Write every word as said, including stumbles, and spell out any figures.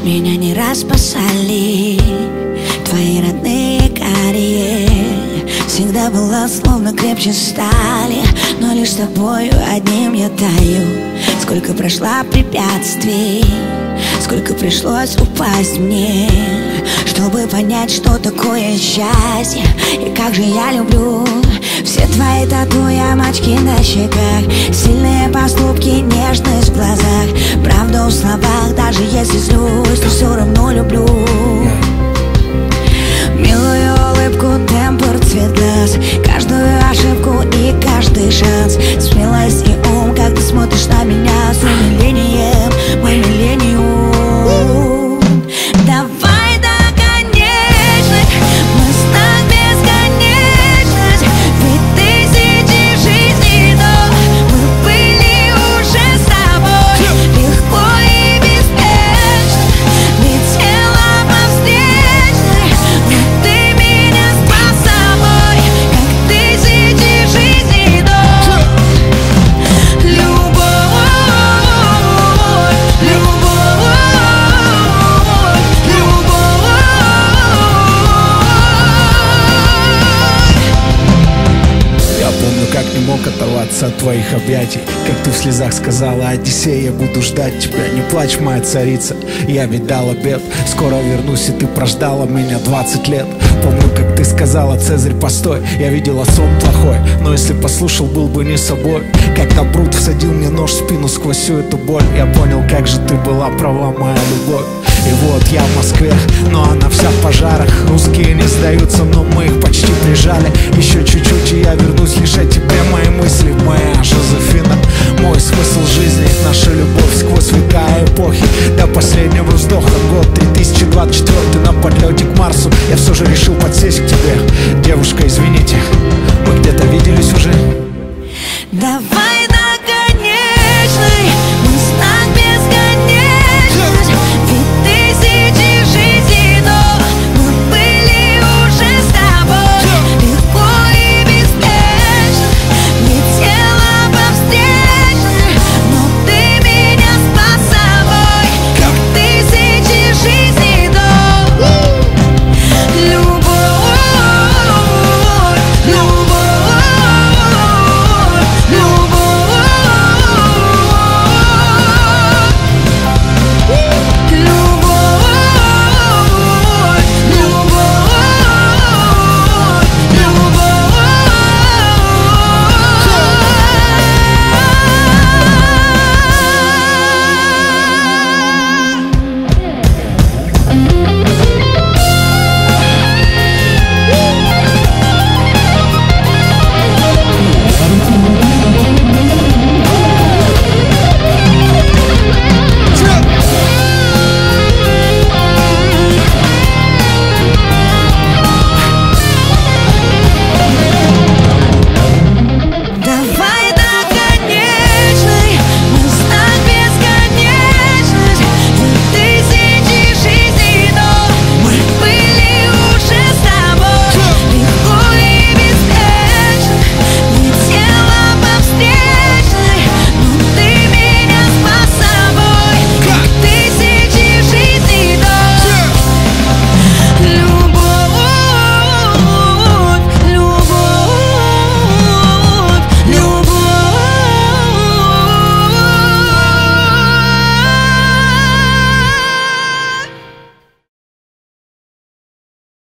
Меня не раз спасали твои родные карие. Всегда была словно крепче стали, но лишь с тобою одним я таю. Сколько прошла препятствий, сколько пришлось упасть мне, чтобы понять, что такое счастье и как же я люблю все твои тату-ямочки на щеках, сильные поступки, нежность в глазах, правда в словах, даже если злюсь, но все равно люблю. Милую улыбку, тембр, цвет глаз, каждую ошибку и каждый шанс, смелость и ум, как ты смотришь на меня с умилением, мой миллениум. Давай до конечных, мы с нами бесконечность, ведь тысячи жизней до мы были уже с тобой, легко и беспечно, летела по встречной, но ты меня спас собой, как тысячи жизней до. Любовь, любовь, Я помню, как не мог оторваться от твоих объятий, как ты в слезах сказала: Одиссей, я буду ждать тебя. Не плачь, моя царица, я ведь дал обет, скоро вернусь, и ты прождала меня двадцать лет. Помню, как ты сказала: Цезарь, постой, я видела сон плохой, но если послушал, был бы не собой. Когда Брут всадил мне нож в спину сквозь всю эту боль, я понял, как же ты была права, моя любовь. И вот я в Москве, но она вся в пожарах. Русские не сдаются, но мы их почти прижали. Еще чуть-чуть, и я вернусь лишь о тебе. Мои мысли, моя Жозефина, мой смысл жизни, наша любовь.